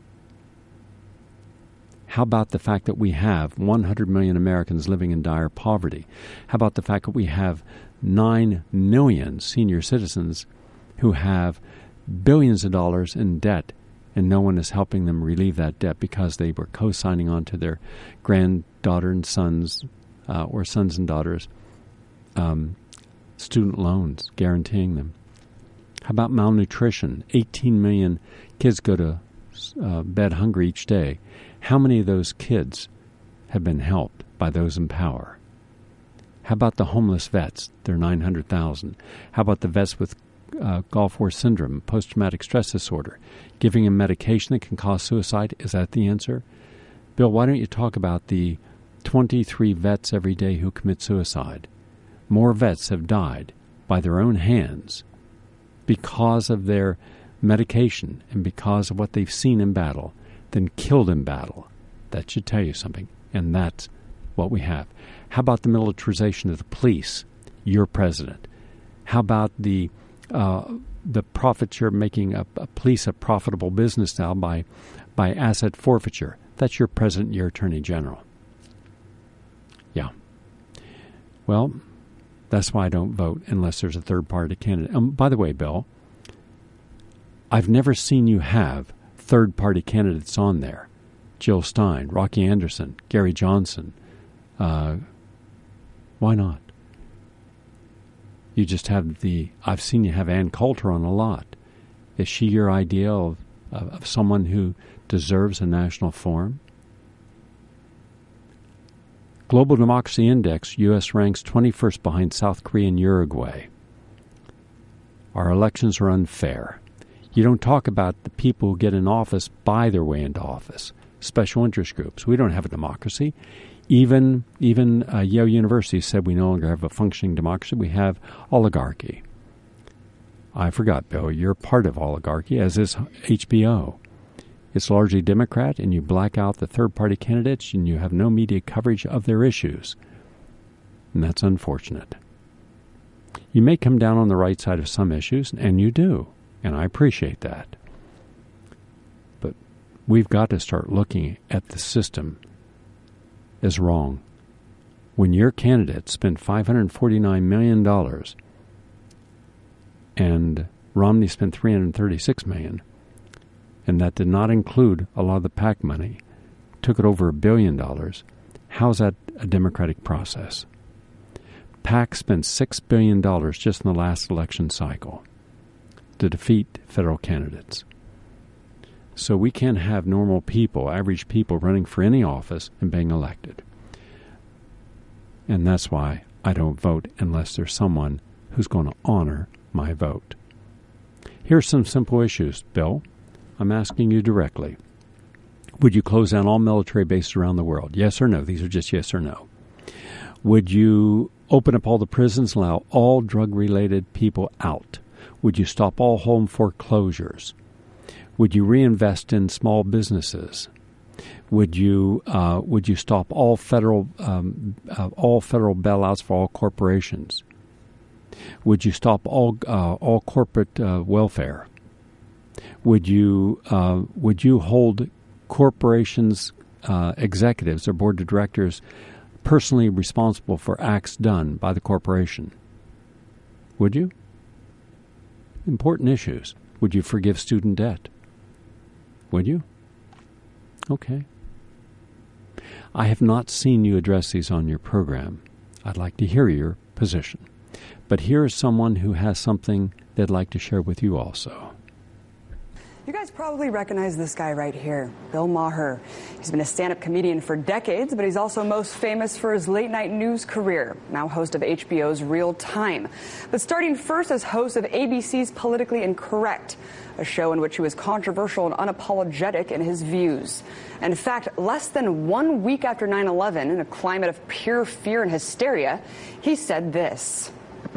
How about the fact that we have one hundred million Americans living in dire poverty? How about the fact that we have nine million senior citizens who have billions of dollars in debt, and no one is helping them relieve that debt because they were co-signing on to their granddaughter and sons uh, or sons and daughters' um, student loans, guaranteeing them? How about malnutrition? eighteen million kids go to uh, bed hungry each day. How many of those kids have been helped by those in power? How about the homeless vets? They're nine hundred thousand. How about the vets with uh, Gulf War syndrome, post-traumatic stress disorder? Giving them medication that can cause suicide? Is that the answer? Bill, why don't you talk about the twenty-three vets every day who commit suicide? More vets have died by their own hands because of their medication and because of what they've seen in battle than killed in battle. That should tell you something. And that's what we have. How about the militarization of the police? Your president. How about the uh, the profits you're making a, a police a profitable business now by by asset forfeiture? That's your president, your attorney general. Yeah. Well, that's why I don't vote unless there's a third-party candidate. Um, by the way, Bill, I've never seen you have third-party candidates on there. Jill Stein, Rocky Anderson, Gary Johnson. Uh, why not? You just have the... I've seen you have Ann Coulter on a lot. Is she your ideal of, of, of someone who deserves a national forum? Global Democracy Index, U S ranks twenty-first behind South Korea and Uruguay. Our elections are unfair. You don't talk about the people who get in office buy their way into office. Special interest groups. We don't have a democracy. Even even uh, Yale University said we no longer have a functioning democracy. We have oligarchy. I forgot, Bill, you're part of oligarchy, as is H B O. It's largely Democrat, and you black out the third-party candidates, and you have no media coverage of their issues. And that's unfortunate. You may come down on the right side of some issues, and you do, and I appreciate that. But we've got to start looking at the system as wrong. When your candidate spent five hundred forty-nine million dollars and Romney spent three hundred thirty-six million dollars, and that did not include a lot of the PAC money, took it over a billion dollars, how's that a democratic process? PAC spent six billion dollars just in the last election cycle to defeat federal candidates. So we can't have normal people, average people, running for any office and being elected. And that's why I don't vote unless there's someone who's going to honor my vote. Here's some simple issues, Bill. I'm asking you directly. Would you close down all military bases around the world? Yes or no? These are just yes or no. Would you open up all the prisons, allow all drug-related people out? Would you stop all home foreclosures? Would you reinvest in small businesses? Would you uh, would you stop all federal um, uh, all federal bailouts for all corporations? Would you stop all uh, all corporate uh, welfare? Would you uh, would you hold corporations' uh, executives or board of directors personally responsible for acts done by the corporation? Would you? Important issues. Would you forgive student debt? Would you? Okay. I have not seen you address these on your program. I'd like to hear your position. But here is someone who has something they'd like to share with you also. You guys probably recognize this guy right here, Bill Maher. He's been a stand-up comedian for decades, but he's also most famous for his late-night news career, now host of H B O's Real Time. But starting first as host of A B C's Politically Incorrect, a show in which he was controversial and unapologetic in his views. In fact, less than one week after nine eleven, in a climate of pure fear and hysteria, he said this.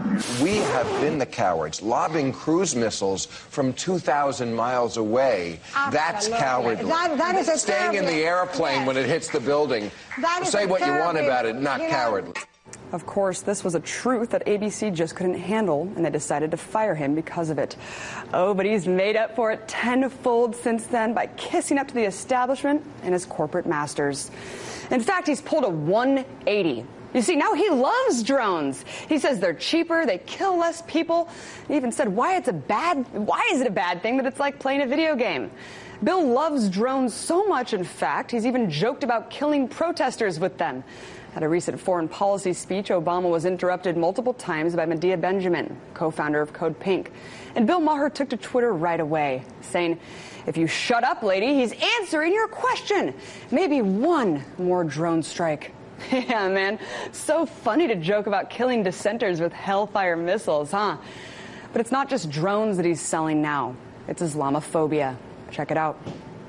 We have been the cowards, lobbing cruise missiles from two thousand miles away. Absolutely. That's cowardly. That, that is a Staying in the airplane yes. when it hits the building. That is Say a what you want terribly, about it, not you know, cowardly. Of course, this was a truth that A B C just couldn't handle, and they decided to fire him because of it. Oh, but he's made up for it tenfold since then by kissing up to the establishment and his corporate masters. In fact, he's pulled a one eighty. You see, now he loves drones. He says they're cheaper, they kill less people. He even said why it's a bad, why is it a bad thing that it's like playing a video game? Bill loves drones so much, in fact, he's even joked about killing protesters with them. At a recent foreign policy speech, Obama was interrupted multiple times by Medea Benjamin, co-founder of Code Pink. And Bill Maher took to Twitter right away, saying, "If you shut up, lady, he's answering your question. Maybe one more drone strike." Yeah, man, so funny to joke about killing dissenters with Hellfire missiles, huh? But it's not just drones that he's selling now. It's Islamophobia. Check it out.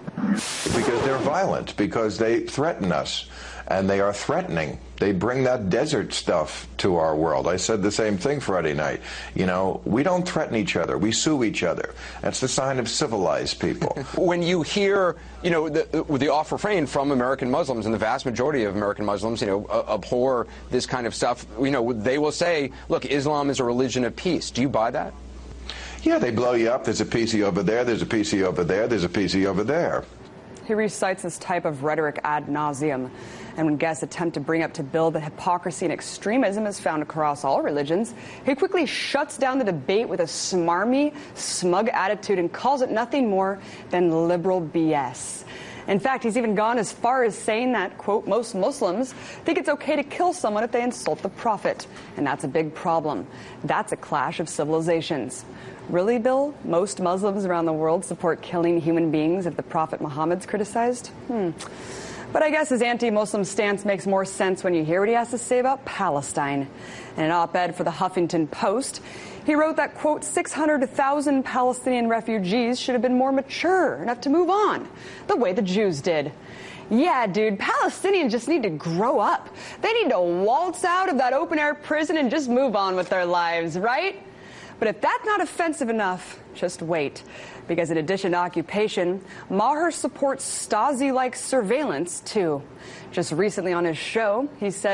Because they're violent, because they threaten us, and they are threatening. They bring that desert stuff to our world. I said the same thing Friday night. You know, we don't threaten each other. We sue each other. That's the sign of civilized people. When you hear, you know, the, the off refrain from American Muslims, and the vast majority of American Muslims, you know, uh, abhor this kind of stuff, you know, they will say, look, Islam is a religion of peace. Do you buy that? Yeah, they blow you up. There's a P C over there. There's a P C over there. There's a P C over there. He recites this type of rhetoric ad nauseum. And when guests attempt to bring up to Bill that hypocrisy and extremism is found across all religions, he quickly shuts down the debate with a smarmy, smug attitude and calls it nothing more than liberal B S. In fact, he's even gone as far as saying that, quote, most Muslims think it's okay to kill someone if they insult the Prophet. And that's a big problem. That's a clash of civilizations. Really, Bill? Most Muslims around the world support killing human beings if the Prophet Muhammad's criticized? Hmm. But I guess his anti-Muslim stance makes more sense when you hear what he has to say about Palestine. In an op-ed for the Huffington Post, he wrote that, quote, six hundred thousand Palestinian refugees should have been more mature enough to move on, the way the Jews did. Yeah, dude, Palestinians just need to grow up. They need to waltz out of that open-air prison and just move on with their lives, right? But if that's not offensive enough, just wait. Because in addition to occupation, Maher supports Stasi-like surveillance, too. Just recently on his show, he said,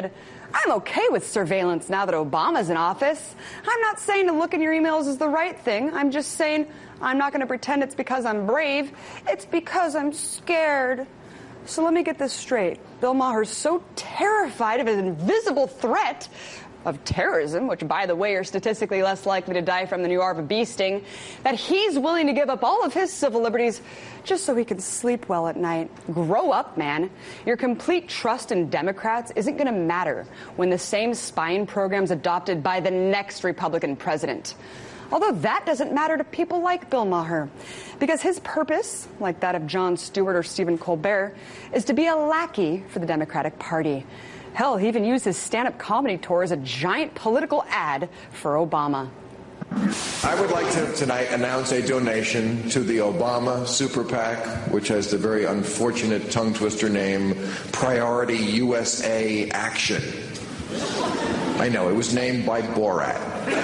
I'm okay with surveillance now that Obama's in office. I'm not saying to look in your emails is the right thing. I'm just saying I'm not going to pretend it's because I'm brave. It's because I'm scared. So let me get this straight. Bill Maher's so terrified of an invisible threat of terrorism, which, by the way, are statistically less likely to die from than you are of a bee sting, that he's willing to give up all of his civil liberties just so he can sleep well at night. Grow up, man. Your complete trust in Democrats isn't going to matter when the same spying program's adopted by the next Republican president. Although that doesn't matter to people like Bill Maher, because his purpose, like that of Jon Stewart or Stephen Colbert, is to be a lackey for the Democratic Party. Hell, he even used his stand-up comedy tour as a giant political ad for Obama. I would like to tonight announce a donation to the Obama Super PAC, which has the very unfortunate tongue twister name Priority U S A Action. I know, it was named by Borat.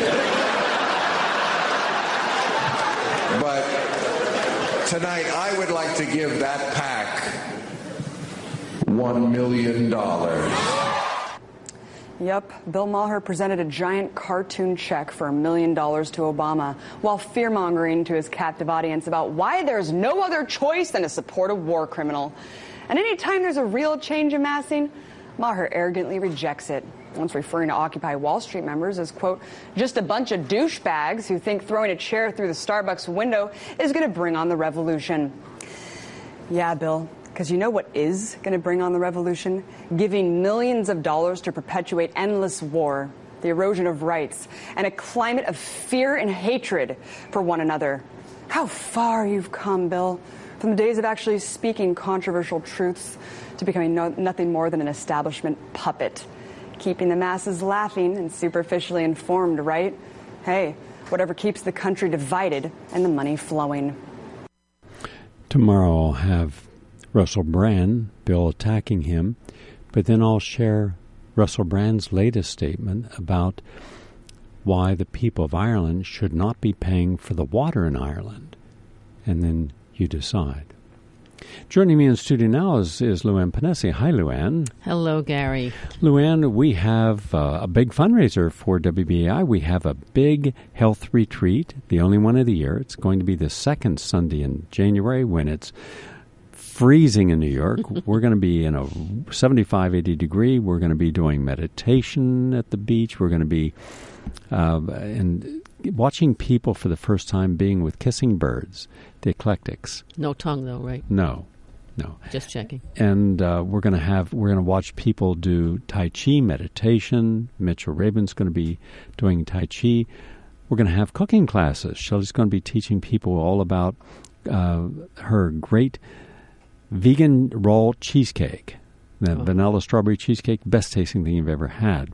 But tonight I would like to give that PAC one million dollars. Yep, Bill Maher presented a giant cartoon check for a million dollars to Obama while fear-mongering to his captive audience about why there's no other choice than to support a war criminal. And anytime there's a real change amassing, Maher arrogantly rejects it, once referring to Occupy Wall Street members as, quote, just a bunch of douchebags who think throwing a chair through the Starbucks window is going to bring on the revolution. Yeah, Bill. Because you know what is going to bring on the revolution? Giving millions of dollars to perpetuate endless war, the erosion of rights, and a climate of fear and hatred for one another. How far you've come, Bill, from the days of actually speaking controversial truths to becoming no, nothing more than an establishment puppet. Keeping the masses laughing and superficially informed, right? Hey, whatever keeps the country divided and the money flowing. Tomorrow I'll have Russell Brand, Bill attacking him, but then I'll share Russell Brand's latest statement about why the people of Ireland should not be paying for the water in Ireland, and then you decide. Joining me in studio now is, is Luann Panesi. Hi, Luann. Hello, Gary. Luann, we have uh, a big fundraiser for W B A I. We have a big health retreat, the only one of the year. It's going to be the second Sunday in January when it's freezing in New York. We're going to be in a seventy-five, eighty degree. We're going to be doing meditation at the beach. We're going to be uh, and watching people for the first time being with kissing birds, the eclectics. No tongue, though, right? No, no. Just checking. And uh, we're going to have we're going to watch people do Tai Chi meditation. Mitchell Rabin's going to be doing Tai Chi. We're going to have cooking classes. Shelley's going to be teaching people all about uh, her great vegan raw cheesecake, the oh. vanilla strawberry cheesecake, best tasting thing you've ever had.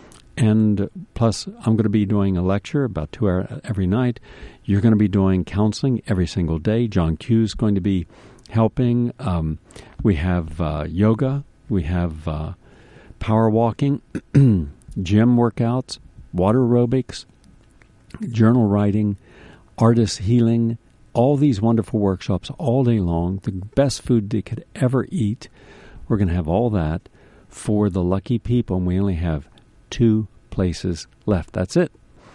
And plus, I'm going to be doing a lecture about two hours every night. You're going to be doing counseling every single day. John Q's going to be helping. Um, we have uh, yoga. We have uh, power walking, gym workouts, water aerobics, journal writing, artist healing, all these wonderful workshops all day long, the best food they could ever eat. We're going to have all that for the lucky people, and we only have two places left. That's it.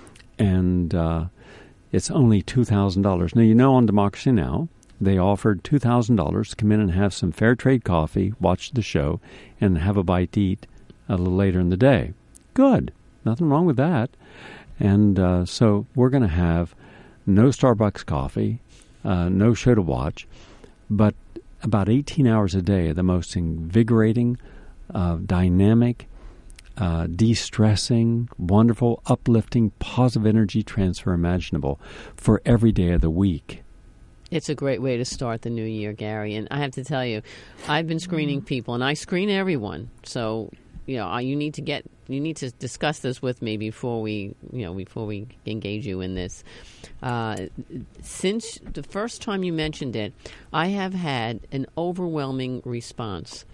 And uh, it's only two thousand dollars. Now, you know on Democracy Now! They offered two thousand dollars to come in and have some fair trade coffee, watch the show, and have a bite to eat a little later in the day. Good. Nothing wrong with that. And uh, so we're going to have no Starbucks coffee, uh, no show to watch, but about eighteen hours a day of the most invigorating, uh, dynamic, uh, de-stressing, wonderful, uplifting, positive energy transfer imaginable for every day of the week. It's a great way to start the new year, Gary. And I have to tell you, I've been screening people, and I screen everyone. So, you know, you need to get you need to discuss this with me before we, you know, before we engage you in this. Uh, since the first time you mentioned it, I have had an overwhelming response,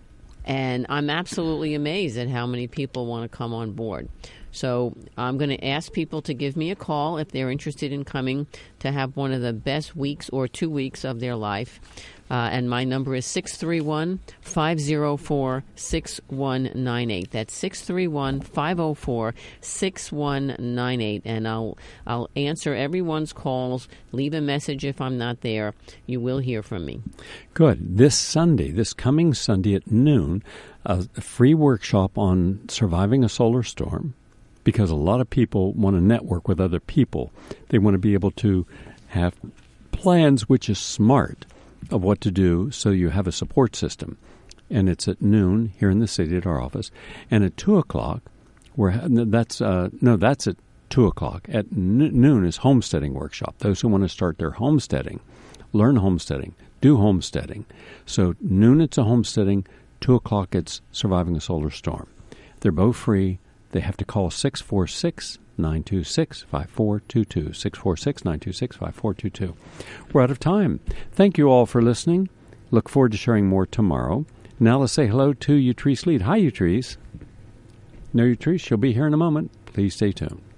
and I'm absolutely amazed at how many people want to come on board. So I'm going to ask people to give me a call if they're interested in coming to have one of the best weeks or two weeks of their life. Uh, and my number is six three one, five oh four, six one nine eight. That's six three one, five oh four, six one nine eight. And I'll I'll answer everyone's calls. Leave a message if I'm not there. You will hear from me. Good. This Sunday, this coming Sunday at noon, a free workshop on surviving a solar storm, because a lot of people want to network with other people. They want to be able to have plans which is smart of what to do so you have a support system. And it's at noon here in the city at our office. And at two o'clock, we're, that's, uh, no, that's at two o'clock. At n- noon is homesteading workshop. Those who want to start their homesteading, learn homesteading, do homesteading. So noon it's a homesteading, two o'clock it's surviving a solar storm. They're both free. They have to call six four six, nine two six, five four two two, six four six, nine two six, five four two two. We're out of time. Thank you all for listening. Look forward to sharing more tomorrow. Now let's say hello to Utrice Lead. Hi, Utrice. No, Utrice, she'll be here in a moment. Please stay tuned.